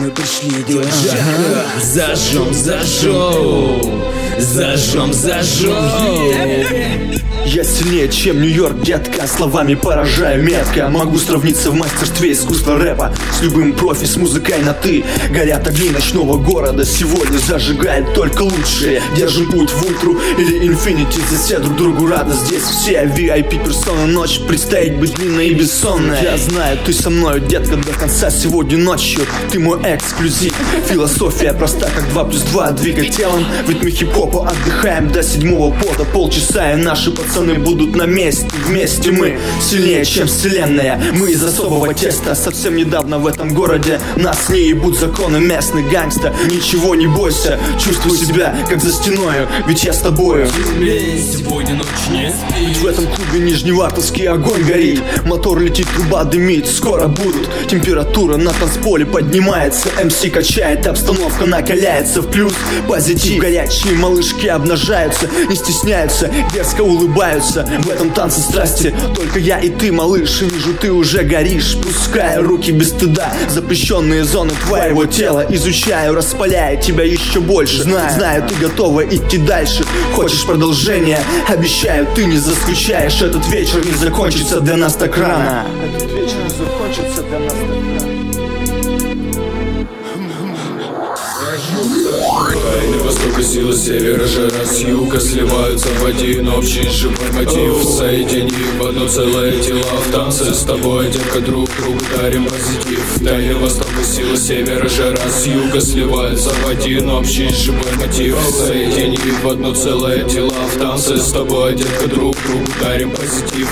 Мы пришли делать жарко. Зажжем, зажжем. Я сильнее, чем Нью-Йорк, детка. Словами поражаю метко. Могу сравниться в мастерстве искусства рэпа с любым профи, с музыкой на «ты». Горят огни ночного города, сегодня зажигает только лучшие. Держим путь в ультру или инфинити, за все друг другу рады. Здесь все VIP персоны, ночь предстоит быть длинной и бессонной. Я знаю, ты со мною, детка, до конца сегодня ночью. Ты мой эксклюзив. Философия проста, как 2+2. Двигать телом в ритме хип-хопа. Отдыхаем до 7-го пота. Полчаса и наши пацаны будут на месте. Вместе мы сильнее, чем вселенная. Мы из особого теста. Совсем недавно в этом городе нас не ебут законы. Местный гангста, ничего не бойся. Чувствую себя, как за стеною, ведь я с тобою. Сегодня ночь не спит. Ведь в этом клубе нижневартовский огонь горит. Мотор летит, труба дымит. Скоро будут. Температура на танцполе поднимается. МС качает, обстановка накаляется. В плюс позитив. Горячие малышки обнажаются, не стесняются, дерзко улыбаются. В этом танце страсти только я и ты, малыш. И вижу, ты уже горишь. Пускаю руки без стыда, запрещенные зоны твоего тела изучаю, распаляя тебя еще больше. Знаю, ты готова идти дальше. Хочешь продолжения? Обещаю, ты не заскучаешь. Этот вечер не закончится для нас так рано. Этот вечер не закончится для нас так рано. Войны востока, сила севера, жара с юга сливаются в один общий живой мотив. Соедини в одно целое тела в танце с тобой, детка, друг другу дарим позитив. Тайны востока, сила севера, жара с юга сливаются в один общий живой мотив. Соедини в одно целое тела в танце с тобой, детка, друг другу дарим позитив.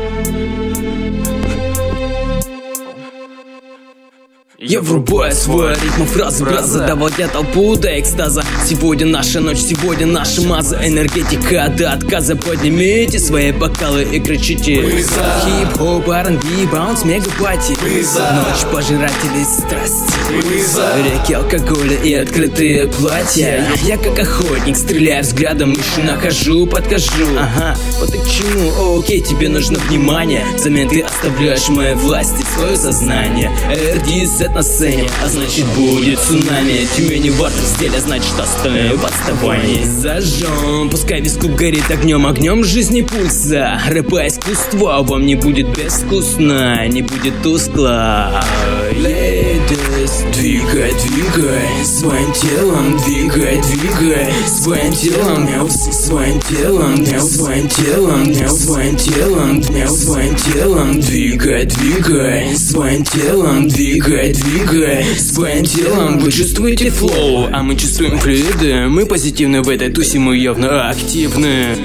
Я врубаю свой ритм фразы, браза, доводя толпу до экстаза. Сегодня наша ночь, сегодня наша маза. Энергетика до отказа. Поднимите свои бокалы и кричите: хип-хоп, R&B, баунс, мега-пати. Ночь пожирателей страсти, реки алкоголя и открытые платья. Я как охотник, стреляю взглядом, ищу, нахожу, подкажу. Ага, вот и к чему, окей, тебе нужно внимание. Взамен ты оставляешь в моей власти свое сознание. RD-сет на сцене, а значит будет цунами. Тюмень и Вартов сделали, значит оставим в отставании. Зажжем, пускай весь клуб горит огнем, огнем жизни пульса. Рэпа искусства вам не будет безвкусно, не будет тускло. Ladies, двигай, двигай своим телом, двигай, двигай своим телом, своим телом, своим телом, своим телом, своим телом, двигай, двигай своим телом, двигай, двигай своим телом. Вы чувствуете флоу, а мы чувствуем флюиды. Мы позитивны в этой тусе, мы явно активны.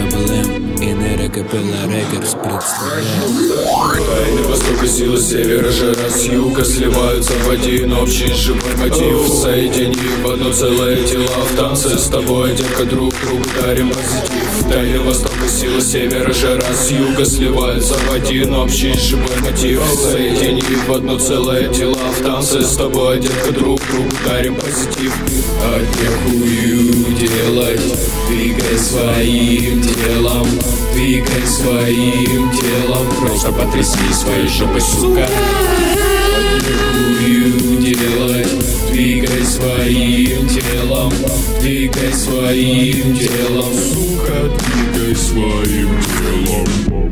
Тайны востока, сила севера, жара с юга сливаются в один общий живой мотив. Соедини в одно целое тела в танце с тобой, детка, друг другу дарим позитив. Тайны востока, сила севера, жара с юга сливаются в один общий живой мотив. Соедини в одно целое тела в танце с тобой, детка, друг другу дарим позитив. От нехую делать, двигай своим телом, двигай своим телом, просто потрясни своей жопой, сука. Нехую делать, двигай своим телом, двигай своим телом, сука, двигай своим телом.